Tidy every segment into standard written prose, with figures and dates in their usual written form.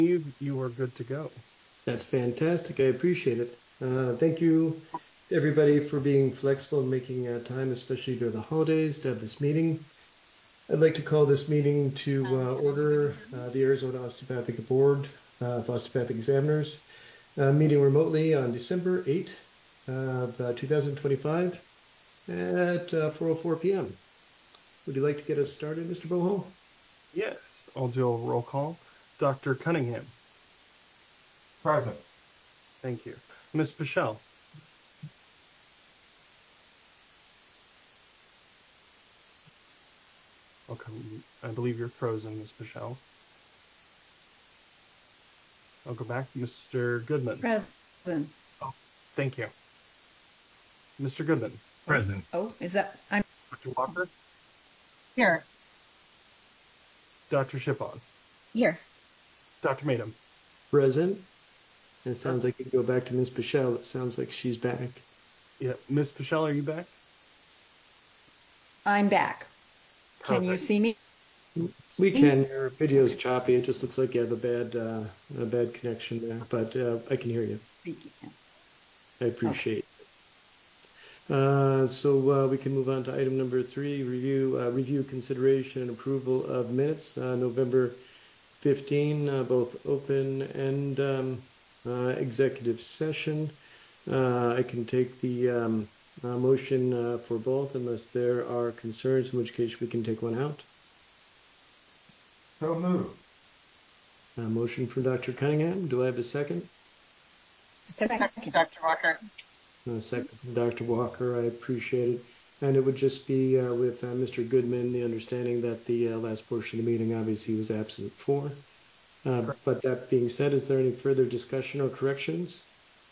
You are good to go. That's fantastic. I appreciate it. Thank you, everybody, for being flexible and making time, especially during the holidays, to have this meeting. I'd like to call this meeting to order the Arizona Osteopathic Board of Osteopathic Examiners, meeting remotely on December 8th of 2025 at 4:04 p.m. Would you like to get us started, Mr. Bohol? Yes, I'll do a roll call. Dr. Cunningham. Present. Thank you. Ms. Pichelle. Okay, I believe you're frozen, Ms. Pichelle. I'll go back. Mr. Goodman. Present. Oh, thank you. Mr. Goodman. Present. Oh, is that I'm Dr. Walker. Here. Dr. Shippon. Here. Dr. Madam. Present. It sounds like you go back to Ms. Pichelle. It sounds like she's back. Yeah, Ms. Pichelle, are you back? I'm back. Perfect. Can you see me? We can. Your video's choppy. It just looks like you have a bad connection there, but I can hear you. I appreciate it. So we can move on to item number 3, review, consideration, and approval of minutes, November 15, both open and executive session. I can take the motion for both unless there are concerns, in which case we can take one out. So moved. Motion from Dr. Cunningham. Do I have a second? Second, Dr. Walker. Second from Dr. Walker. I appreciate it. And it would just be with Mr. Goodman, the understanding that the last portion of the meeting obviously was absent for. But that being said, is there any further discussion or corrections?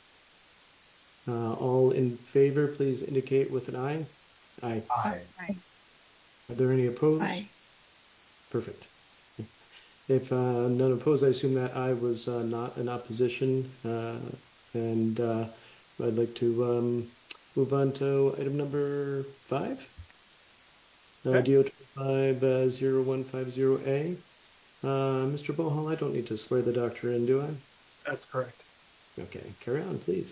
All in favor, please indicate with an aye. Aye. Aye. Aye. Are there any opposed? Aye. Perfect. If none opposed, I assume that aye was not in opposition. And I'd like to move on to item number 5. Okay. DO 250150A. Mr. Bohol, I don't need to swear the doctor in, do I? That's correct. Okay, carry on, please.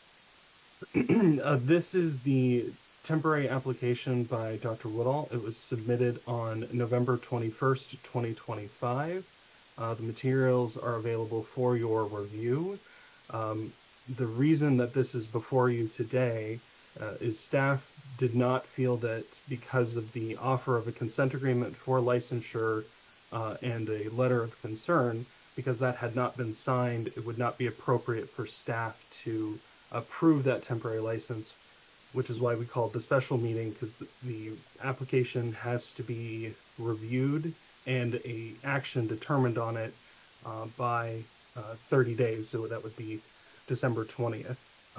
This is the temporary application by Dr. Woodall. It was submitted on November 21st, 2025. The materials are available for your review. The reason that this is before you today is staff did not feel that because of the offer of a consent agreement for licensure and a letter of concern, because that had not been signed, it would not be appropriate for staff to approve that temporary license, which is why we called the special meeting, because the application has to be reviewed and a action determined on it by 30 days. So that would be December 20th.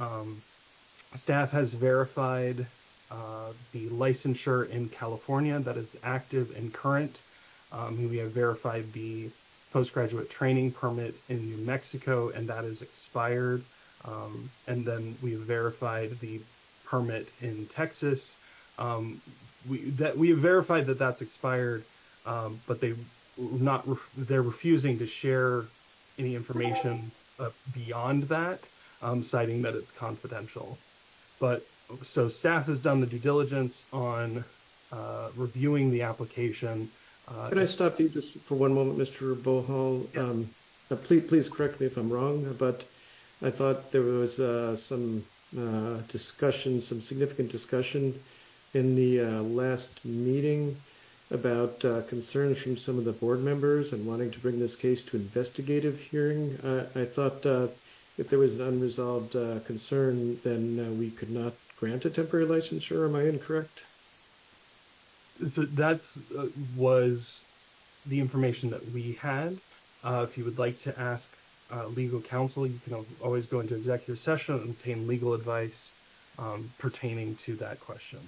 Staff has verified the licensure in California that is active and current. We have verified the postgraduate training permit in New Mexico, and that is expired. And then we have verified the permit in Texas. We have verified that that's expired, but they're refusing to share any information beyond that, citing that it's confidential. But so staff has done the due diligence on reviewing the application. Can I stop you just for one moment, Mr. Bohol? Yes. Please correct me if I'm wrong, but I thought there was some discussion, some significant discussion in the last meeting about concerns from some of the board members and wanting to bring this case to investigative hearing. I thought if there was an unresolved concern, then we could not grant a temporary licensure. Am I incorrect? So that was the information that we had. If you would like to ask legal counsel, you can always go into executive session and obtain legal advice pertaining to that question.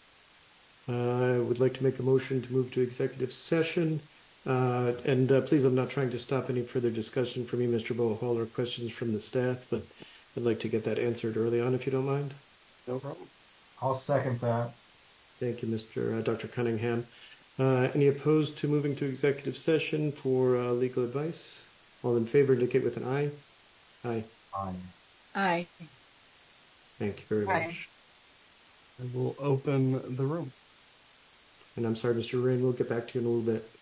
I would like to make a motion to move to executive session. And please, I'm not trying to stop any further discussion from you, Mr. Bohol, or questions from the staff, but I'd like to get that answered early on, if you don't mind. No problem. I'll second that. Thank you, Dr. Cunningham. Any opposed to moving to executive session for legal advice? All in favor indicate with an aye. Aye. Aye. Aye. Thank you very Aye. much. I will open the room. And I'm sorry, Mr. Rain, we'll get back to you in a little bit.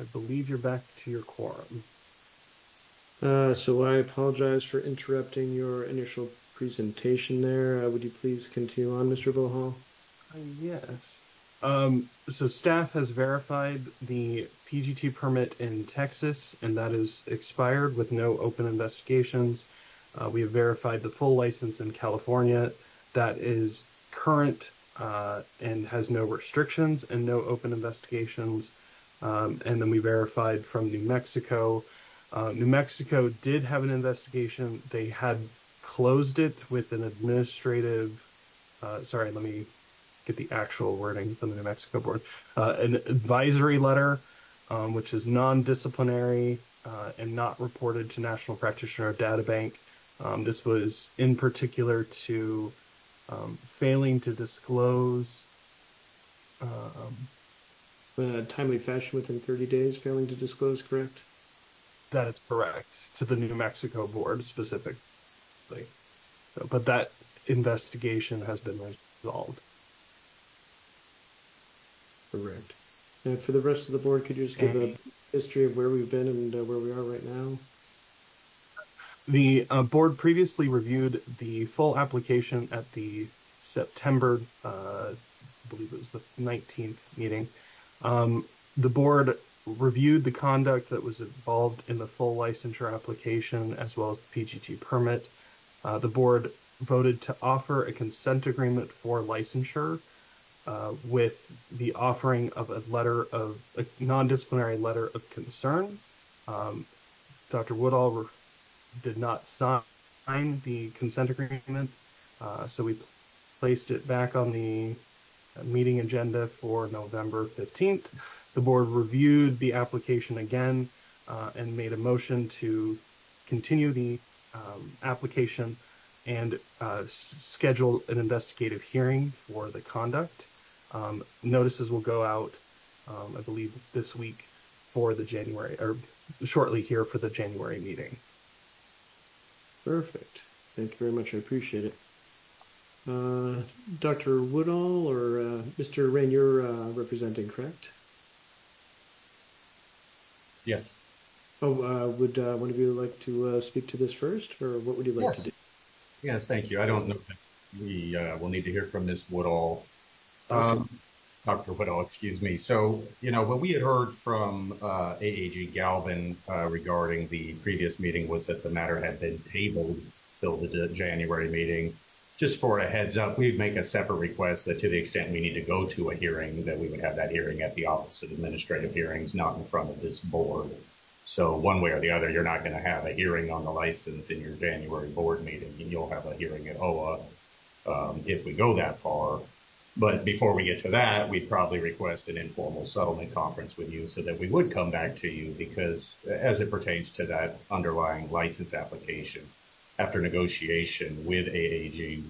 I believe you're back to your quorum. So I apologize for interrupting your initial presentation there. Would you please continue on, Mr. Bohal? Yes. So staff has verified the PGT permit in Texas, and that is expired with no open investigations. We have verified the full license in California. That is current and has no restrictions and no open investigations. And then we verified from New Mexico. New Mexico did have an investigation. They had closed it with an administrative, let me get the actual wording from the New Mexico board, an advisory letter, which is non-disciplinary and not reported to National Practitioner Data Bank. This was in particular to failing to disclose timely fashion within 30 days, failing to disclose, correct? That is correct, to the New Mexico board specifically. So, but that investigation has been resolved. Correct. And for the rest of the board, could you just give a history of where we've been and where we are right now? The board previously reviewed the full application at the September, I believe it was the 19th meeting. The board reviewed the conduct that was involved in the full licensure application as well as the PGT permit. The board voted to offer a consent agreement for licensure with the offering of a non-disciplinary letter of concern. Dr. Woodall did not sign the consent agreement, so we placed it back on the meeting agenda for November 15th. The board reviewed the application again and made a motion to continue the application and schedule an investigative hearing for the conduct. Notices will go out, I believe, this week for the January, or shortly here for the January meeting. Perfect. Thank you very much. I appreciate it. Dr. Woodall or Mr. Rain, you're representing, correct? Yes. Oh, would one of you like to speak to this first, or what would you like to do? Yes, thank you. I don't know if we will need to hear from Ms. Woodall. Dr. Woodall, excuse me. So, what we had heard from AAG Galvin regarding the previous meeting was that the matter had been tabled till the January meeting. Just for a heads up, we'd make a separate request that to the extent we need to go to a hearing, that we would have that hearing at the Office of Administrative Hearings, not in front of this board. So one way or the other, you're not going to have a hearing on the license in your January board meeting. You'll have a hearing at OA if we go that far. But before we get to that, we'd probably request an informal settlement conference with you so that we would come back to you, because as it pertains to that underlying license application, after negotiation with AAG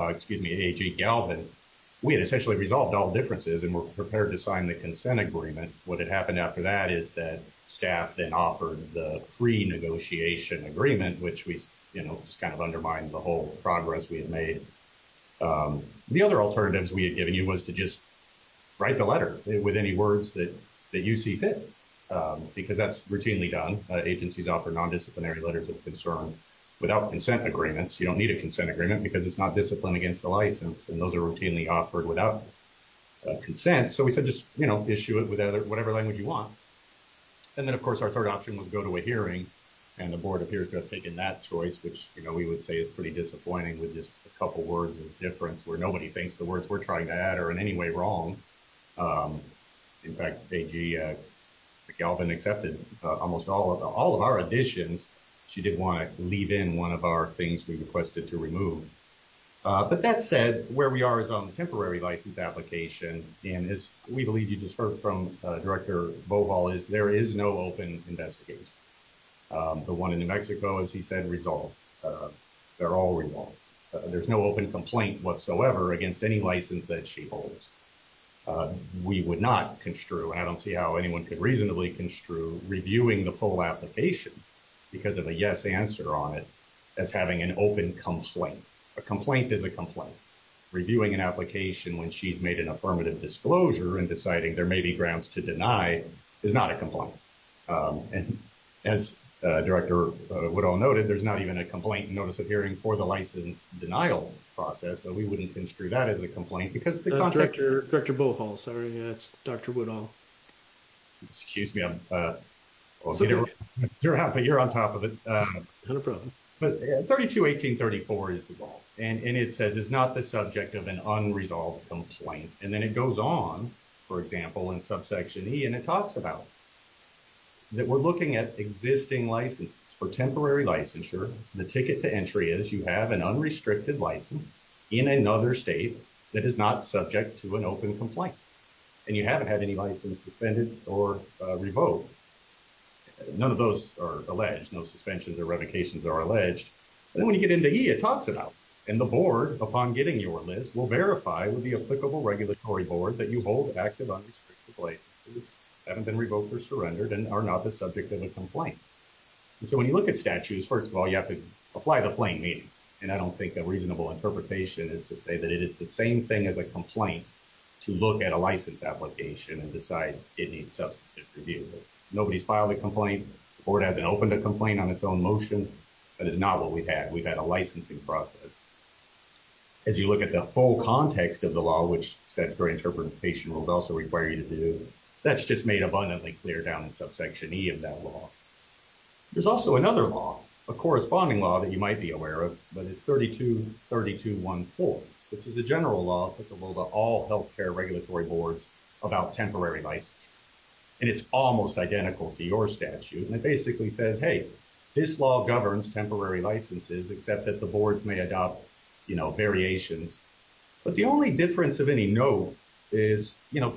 Galvin, we had essentially resolved all differences and were prepared to sign the consent agreement. What had happened after that is that staff then offered the pre-negotiation agreement, which we, just kind of undermined the whole progress we had made. The other alternatives we had given you was to just write the letter with any words that you see fit, because that's routinely done. Agencies offer non-disciplinary letters of concern without consent agreements. You don't need a consent agreement because it's not discipline against the license, and those are routinely offered without consent. So we said just, issue it with whatever language you want. And then, of course, our third option was go to a hearing, and the board appears to have taken that choice, which, we would say is pretty disappointing, with just a couple words of difference where nobody thinks the words we're trying to add are in any way wrong. In fact, AG Galvin accepted almost all of our additions. She did want to leave in one of our things we requested to remove. But that said, where we are is on the temporary license application, and as we believe you just heard from Director Bohal, there is no open investigation. The one in New Mexico, as he said, resolved. They're all resolved. There's no open complaint whatsoever against any license that she holds. We would not construe, and I don't see how anyone could reasonably construe, reviewing the full application because of a yes answer on it as having an open complaint. A complaint is a complaint. Reviewing an application when she's made an affirmative disclosure and deciding there may be grounds to deny is not a complaint. And as Director Woodall noted, there's not even a complaint and notice of hearing for the license denial process, but we wouldn't construe that as a complaint because the context... Director Bohall, sorry, it's Dr. Woodall. Excuse me, you're on top of it. Not a problem. But 32-1834 is the law, and it says it's not the subject of an unresolved complaint. And then it goes on, for example, in subsection E, and it talks about that we're looking at existing licenses. For temporary licensure, the ticket to entry is you have an unrestricted license in another state that is not subject to an open complaint. And you haven't had any license suspended or revoked. None of those are alleged. No suspensions or revocations are alleged. And then when you get into E, it talks about, and the board, upon getting your list, will verify with the applicable regulatory board that you hold active unrestricted licenses, haven't been revoked or surrendered, and are not the subject of a complaint. And so when you look at statutes, first of all, you have to apply the plain meaning. And I don't think a reasonable interpretation is to say that it is the same thing as a complaint to look at a license application and decide it needs substantive review. Nobody's filed a complaint. The board hasn't opened a complaint on its own motion. That is not what we've had. We've had a licensing process. As you look at the full context of the law, which statutory interpretation rules also require you to do, that's just made abundantly clear down in subsection E of that law. There's also another law, a corresponding law that you might be aware of, but it's 32-3214, which is a general law applicable to all healthcare regulatory boards about temporary licensure. And it's almost identical to your statute. And it basically says, hey, this law governs temporary licenses, except that the boards may adopt, variations. But the only difference of any note is,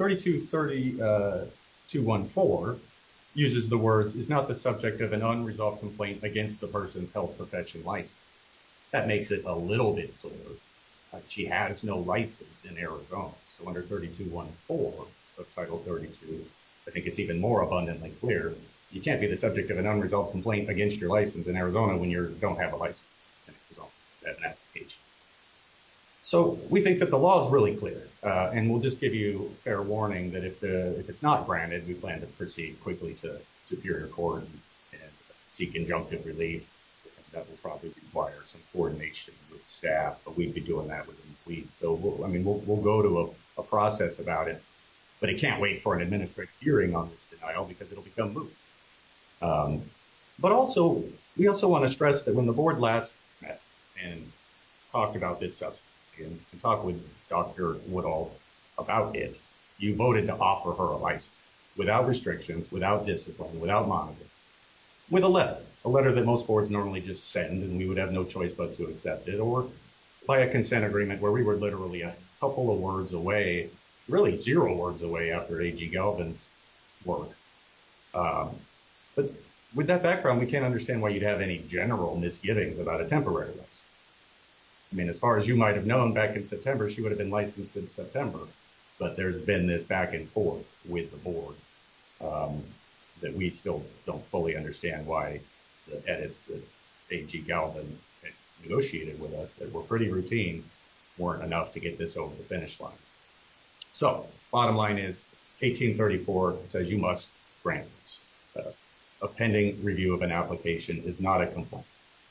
32-3214 uses the words, is not the subject of an unresolved complaint against the person's health profession license. That makes it a little bit clearer. She has no license in Arizona. So under 3214 of Title 32, I think it's even more abundantly clear. You can't be the subject of an unresolved complaint against your license in Arizona when you don't have a license in Arizona. You have an application. So we think that the law is really clear, and we'll just give you fair warning that if it's not granted, we plan to proceed quickly to Superior Court and seek injunctive relief. That will probably require some coordination with staff, but we'd be doing that within a week. So we'll go to a process about it, but it can't wait for an administrative hearing on this denial because it'll become moot. But also, we also want to stress that when the board last met and talked about this substance and talked with Dr. Woodall about it, you voted to offer her a license without restrictions, without discipline, without monitoring, with a letter that most boards normally just send, and we would have no choice but to accept it, or by a consent agreement where we were literally a couple of words away, really 0 words away after A.G. Galvin's work. But with that background, we can't understand why you'd have any general misgivings about a temporary license. I mean, as far as you might have known, back in September, she would have been licensed in September, but there's been this back and forth with the board that we still don't fully understand why the edits that A.G. Galvin had negotiated with us that were pretty routine weren't enough to get this over the finish line. So, bottom line is, 1834 says you must grant this. A pending review of an application is not a complaint.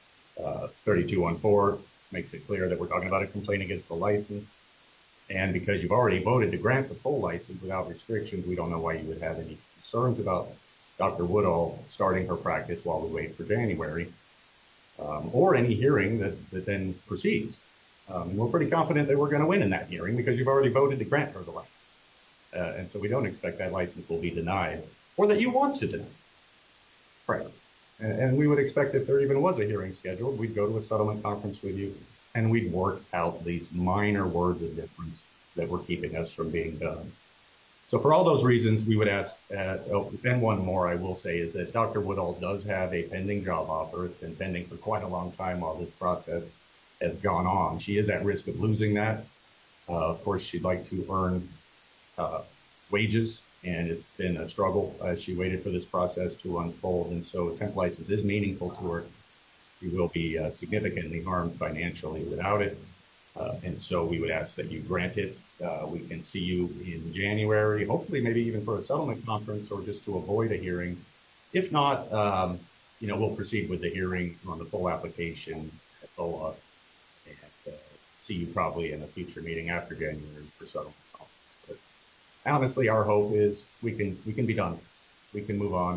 3214 makes it clear that we're talking about a complaint against the license. And because you've already voted to grant the full license without restrictions, we don't know why you would have any concerns about Dr. Woodall starting her practice while we wait for January, or any hearing that then proceeds. And we're pretty confident that we're going to win in that hearing because you've already voted to grant her the license. And so we don't expect that license will be denied or that you want to deny, frankly. And we would expect if there even was a hearing scheduled, we'd go to a settlement conference with you and we'd work out these minor words of difference that were keeping us from being done. So for all those reasons, we would ask, and one more I will say is that Dr. Woodall does have a pending job offer. It's been pending for quite a long time while this process has gone on. She is at risk of losing that. Of course, she'd like to earn wages, and it's been a struggle as she waited for this process to unfold. And so a temp license is meaningful to her. She will be significantly harmed financially without it. And so we would ask that you grant it. We can see you in January, hopefully maybe even for a settlement conference or just to avoid a hearing. If not, we'll proceed with the hearing on the full application at BOA and see you probably in a future meeting after January for settlement conference. But honestly, our hope is we can be done. We can move on.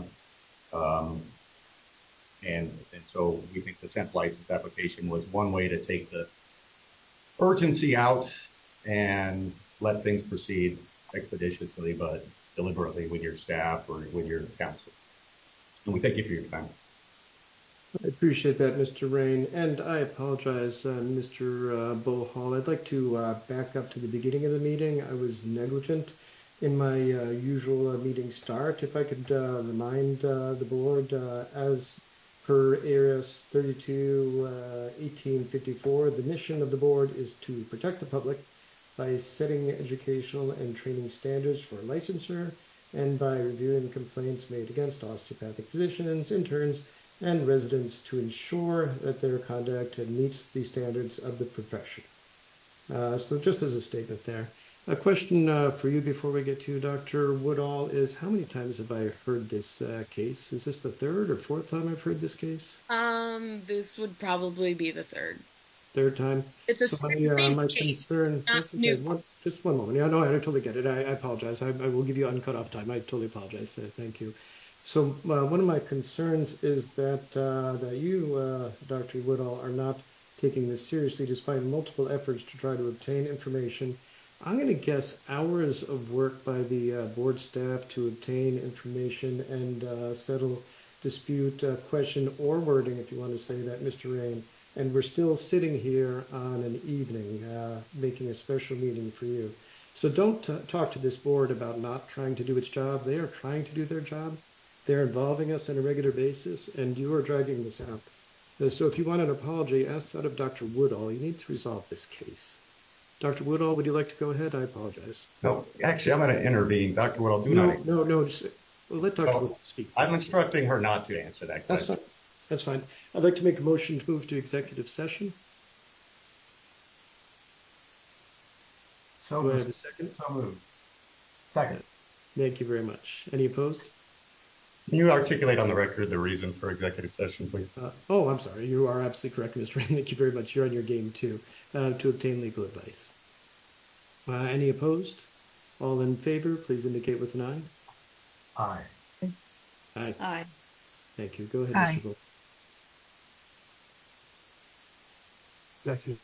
And so we think the temp license application was one way to take the urgency out and let things proceed expeditiously, but deliberately with your staff or with your counsel. And we thank you for your time. I appreciate that, Mr. Rain, and I apologize, Mr. Bohal. I'd like to back up to the beginning of the meeting. I was negligent in my usual meeting start. If I could remind the board, as per ARS 32-1854, the mission of the board is to protect the public by setting educational and training standards for licensure and by reviewing complaints made against osteopathic physicians, interns, and residents to ensure that their conduct meets the standards of the profession. So just as a statement there. A question for you before we get to Dr. Woodall is, how many times have I heard this case? Is this the third or fourth time I've heard this case? This would probably be the third. Third time? It's a so same my case, concern, not new. Just one moment. Yeah, no, I totally get it. I apologize. I will give you uncut off time. I totally apologize. Thank you. So one of my concerns is that you, Dr. Woodall, are not taking this seriously despite multiple efforts to try to obtain information. I'm going to guess hours of work by the board staff to obtain information and settle dispute, question, or wording, if you want to say that, Mr. Rain. And we're still sitting here on an evening, making a special meeting for you. So don't talk to this board about not trying to do its job. They are trying to do their job. They're involving us on a regular basis, and you are dragging this out. So if you want an apology, ask that of Dr. Woodall. You need to resolve this case. Dr. Woodall, would you like to go ahead? I apologize. No, actually, I'm going to intervene. Dr. Woodall, No, just let Dr. Woodall speak. I'm instructing her not to answer that question. That's fine. I'd like to make a motion to move to executive session. So Do I moved. have a second? So moved. Second. Thank you very much. Any opposed? Can you articulate on the record the reason for executive session, please? I'm sorry. You are absolutely correct, Mr. Rain. Thank you very much. You're on your game, too, to obtain legal advice. Any opposed? All in favor, please indicate with an eye. Aye. Aye. Aye. Thank you. Go ahead, Aye. Mr. Bull. Executive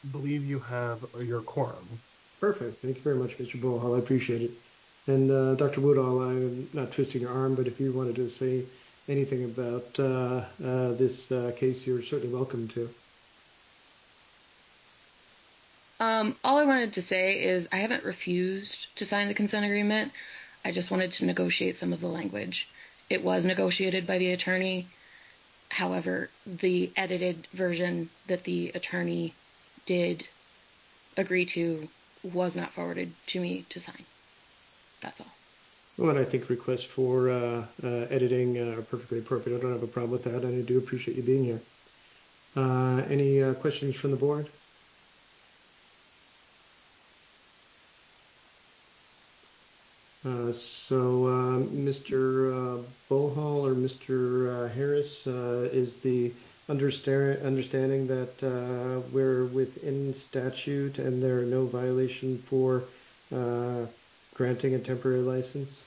believe you have your quorum. Perfect. Thank you very much, Mr. Bohol. I appreciate it. And Dr. Woodall, I'm not twisting your arm, but if you wanted to say anything about this case, you're certainly welcome to. All I wanted to say is I haven't refused to sign the consent agreement. I just wanted to negotiate some of the language. It was negotiated by the attorney. However, the edited version that the attorney did agree to was not forwarded to me to sign. That's all. Well, and I think requests for editing are perfectly appropriate. I don't have a problem with that, and I do appreciate you being here. Any questions from the board? Mr. Bohol or Mr. Harris, is the understanding that we're within statute and there are no violation for granting a temporary license?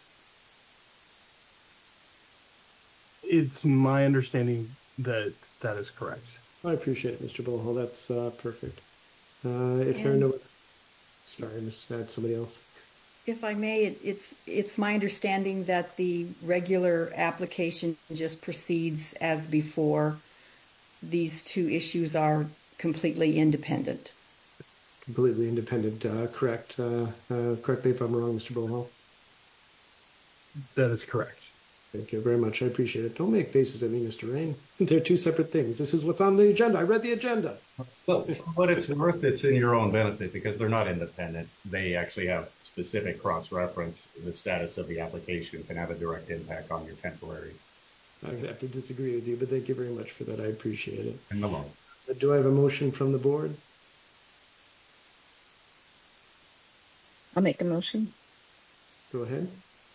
It's my understanding that that is correct. I appreciate it, Mr. Bohol. That's perfect. If there are no... Sorry, that's somebody else. If I may, it's my understanding that the regular application just proceeds as before. These two issues are completely independent. Completely independent, correct. Correct me if I'm wrong, Mr. Bohol. That is correct. Thank you very much. I appreciate it. Don't make faces at me, Mr. Rain. They're two separate things. This is what's on the agenda. I read the agenda. Well, for what it's worth, it's in your own benefit because they're not independent. They actually have specific cross-reference. The status of the application can have a direct impact on your temporary. I have to disagree with you, but thank you very much for that. I appreciate it. And the law. Do I have a motion from the board? I'll make a motion. Go ahead.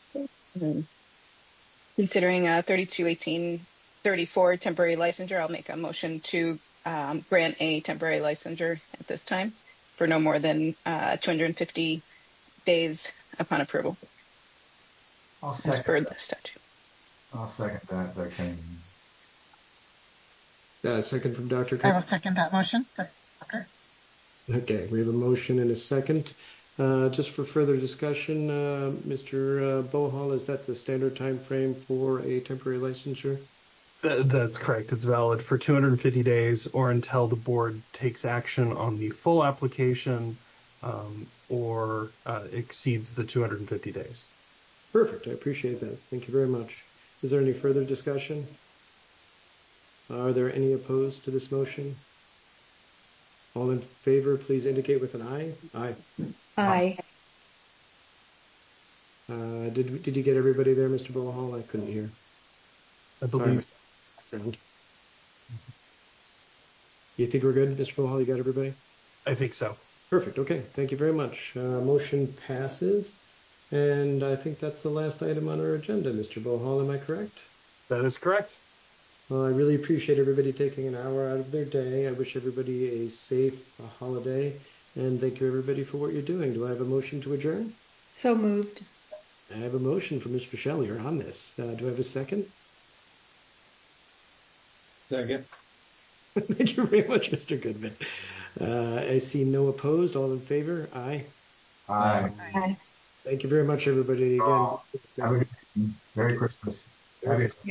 Considering 3218-34 temporary licensure, I'll make a motion to grant a temporary licensure at this time for no more than 250 days upon approval. I'll As second. per the statute. I'll second that, Dr. King. Second from Dr. I will second that motion. Okay. Okay, we have a motion and a second. Just for further discussion, Mr. Bohol, is that the standard time frame for a temporary licensure? That's correct. It's valid for 250 days or until the board takes action on the full application or exceeds the 250 days. Perfect. I appreciate that. Thank you very much. Is there any further discussion? Are there any opposed to this motion? All in favor, please indicate with an aye. Aye. Aye. Did you get everybody there, Mr. Bohol? I couldn't hear. I believe. Sorry. You think we're good, Mr. Bohol? You got everybody? I think so. Perfect. Okay. Thank you very much. Motion passes. And I think that's the last item on our agenda, Mr. Bohol. Am I correct? That is correct. Well, I really appreciate everybody taking an hour out of their day. I wish everybody a safe holiday. And thank you, everybody, for what you're doing. Do I have a motion to adjourn? So moved. I have a motion from Ms. Michelle. You're on this. Do I have a second? Second. Thank you very much, Mr. Goodman. I see no opposed. All in favor? Aye. Aye. Aye. Thank you very much, everybody. Again, Have a good Merry Christmas. Happy